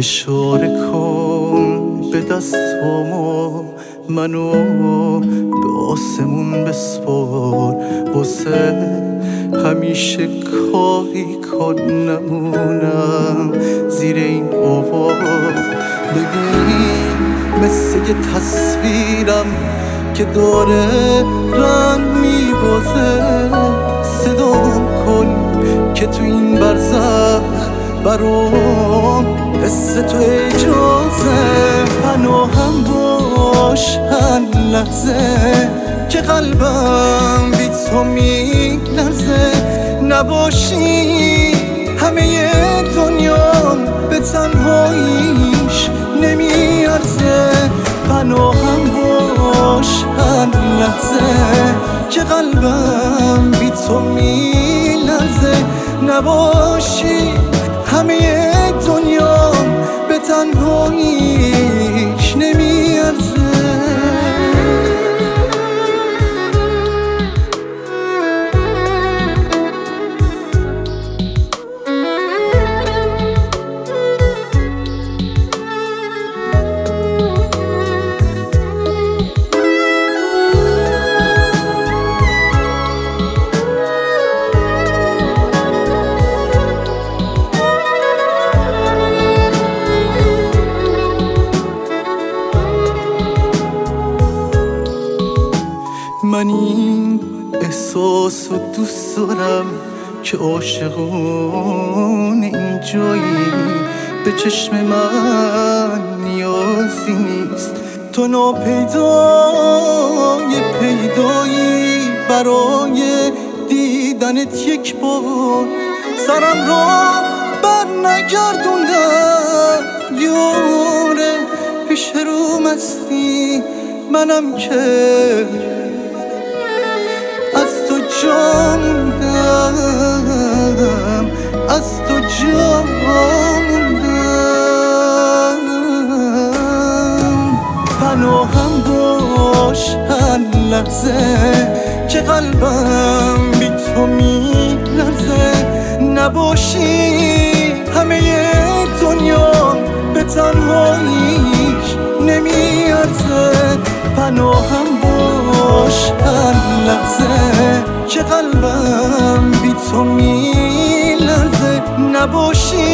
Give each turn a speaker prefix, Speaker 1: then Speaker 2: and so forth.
Speaker 1: اشاره کن به دستامو، منو به آسمون بسپار، واسه همیشه کاری کن نمونم زیر این آوار. ببین مثل یه تصویرم که داره رنگ میبازه، صدام کن که تو این برزخ برام حس تو اجازه. پناهم باش هر لحظه که قلبم بی تو میلرزه، نباشی همه دنیا به تنهاییش نمیارزه. پناهم باش هر لحظه که قلبم بی تو میلرزه، نباشی همه دنیا به تنهاییش نمیارزه. من این احساس رو دوست دارم که عاشقون اینجایی، به چشم من نیازی نیست، تو ناپیدای پیدایی برای دیدنت یک بار. سرم را بر نگردوندم یوره پیش رو مستی، منم که از تو جا موندم، از تو جا موندم. پناهم باش هر لحظه که قلبم بی تو میلرزه، نباشی همه دنیا به تنهاییش نمیارزه. پناهم باش هر لحظه که قلبم بی تو میلرزه، نباشی